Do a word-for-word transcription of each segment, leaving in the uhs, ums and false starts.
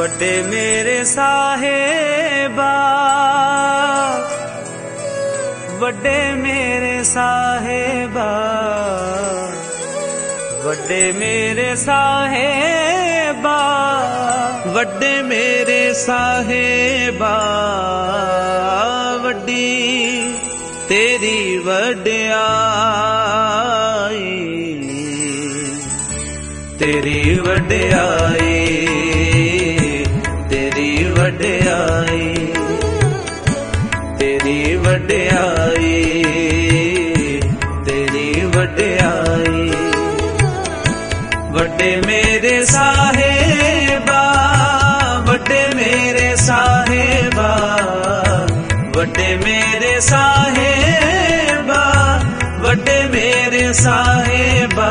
वड्डे मेरे साहेबा, वड्डे मेरे साहेबा, वड्डे मेरे साहेबा, वड्डे मेरे साहेबा, वड्डी तेरी वड्याई, तेरी वड्याई, तेरी वड्याई, तेरी वड्याई, तेरी वड्याई। वड्डे मेरे साहेबा, वड्डे मेरे साहेबा, वड्डे मेरे साहेबा, वड्डे मेरे साहेबा,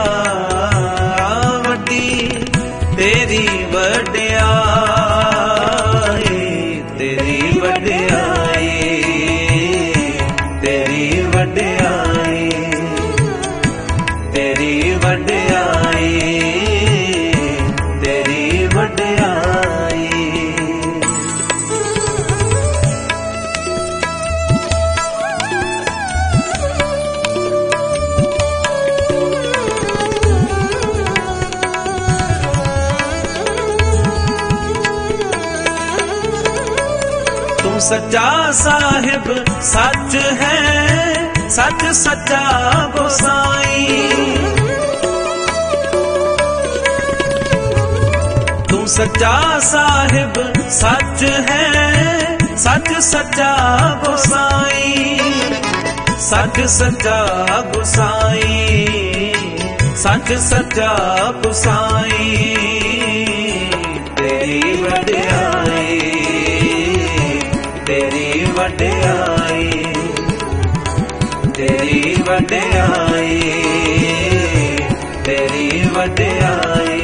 वड्डी तेरी वड्याई, तेरी वड्याई, तेरी वड्याई, तेरी वड्याई, तेरी वड्याई। तू सच्चा साहिब सच है, सच सच्चा गोसाई। तू सच्चा साहिब सच है, सच सच्चा गोसाई, सच सच्चा गोसाई, सच सच्चा गोसाई। तेरी वड्याई, तेरी वड्याई, तेरी वड्याई, तेरी वड्याई।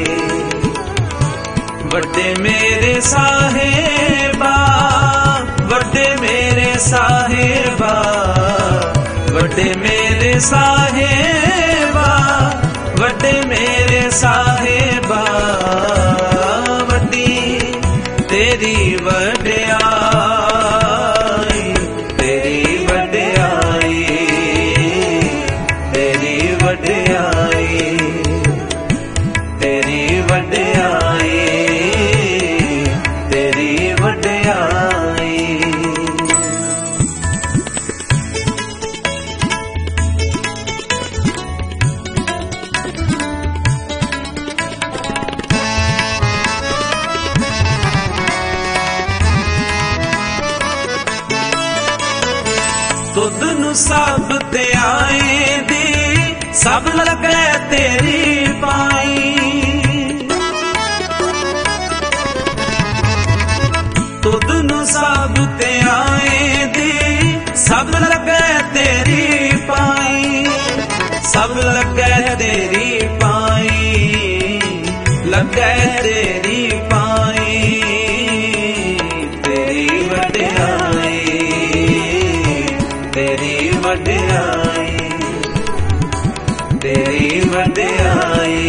वड्डे मेरे साहेबा, वड्डे मेरे साहेबा, वड्डे मेरे साहेबा, वड्डे मेरे साहेबा, वड्डी तेरी वड्याई, तेरी वड्याई, तेरी वड्याई, तेरी वड्याई, तेरी वड्याई। तुद नू सब ते आए दी, सब लगे तेरी पाई। तुद नू सब ते आए दी, सब लगे तेरी पाई, सब लगे तेरी पाई, लगे तेरी पाई। तेरी वड्याई, तेरी वड्याई, तेरी वड्याई,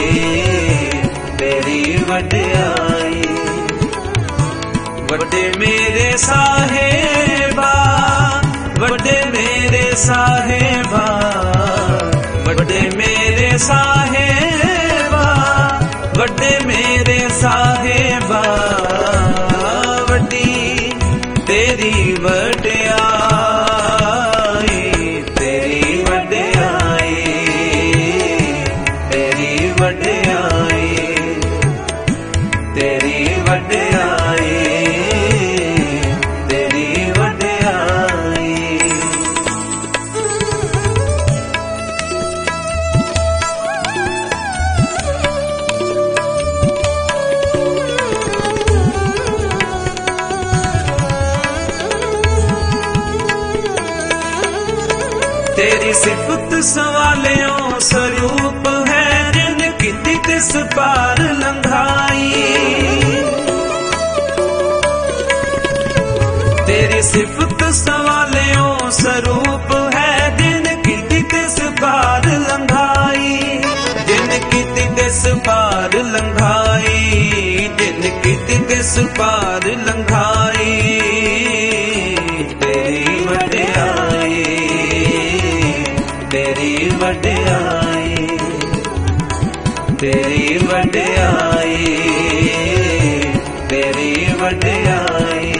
तेरी वड्याई। वड्डे मेरे साहेबा, वड्डे मेरे साहेबा, वड्डे मेरे साहेबा, वड्डे मेरे साहेबा, वड्डी तेरी वड्याई, तेरी वड्याई, तेरी वड्याई, तेरी वड्याई, तेरी वड्याई। तेरी सिफत सवालियों स्वरूप है, जिन कीती तिस पार लंघाई। तेरी सिफत सवालियों स्वरूप है, जिन कीती तिस पार लंघाई, जिन कीती तिस पार लंघाई, जिन कीती तिस इस पार लंघाई, तेरी वड्याई, तेरी वड्याई, तेरी वड्याई, तेरी वड्याई।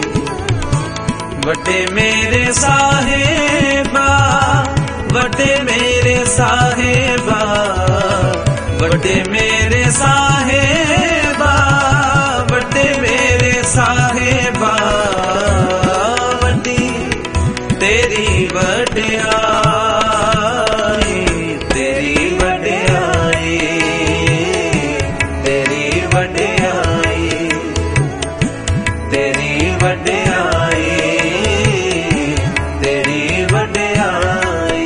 वड्डे मेरे साहेबा, वड्डे मेरे साहेबा, वड्डे मेरे साहेबा, वड्डे मेरे साहेबा, वड्डी तेरी वड्याई, तेरी वड्याई, तेरी वड्याई, तेरी वड्याई, तेरी वड्याई।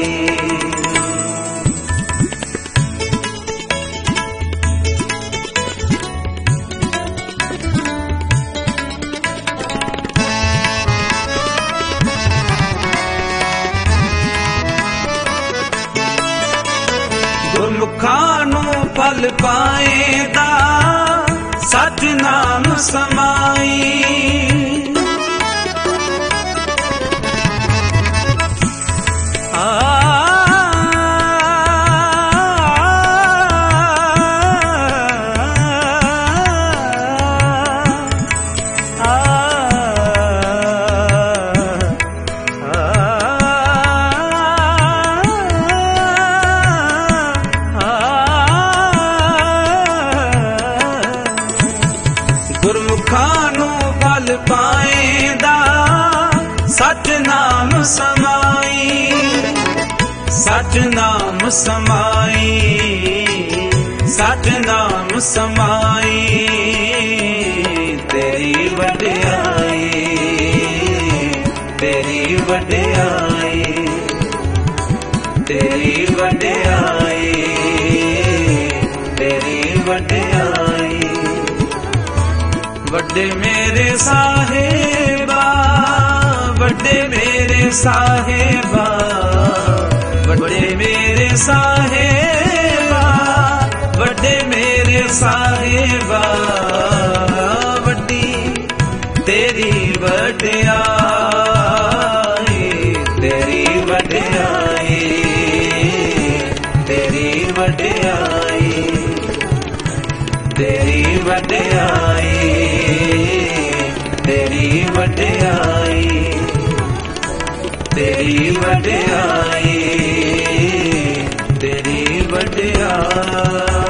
गुरमुखां नूं फल पाएगा सच नाम समाई, आ गुरमुखां नूं फल पाएंदा सच नाम समाई, सच नाम समाई, सच नाम समाई, तेरी वड्याई, तेरी वड्याई, तेरी वड्याई, तेरी वड्याई। वड्डे मेरे साहेबा, वड्डे मेरे साहेबा, वड्डे मेरे साहेबा, वड्डे मेरे साहेबा, वड्डी तेरी वड्याई, तेरी वड्याई, तेरी वड्याई, तेरी वड्याई, तेरी वड्याई, तेरी वड्याई, तेरी वड्याई।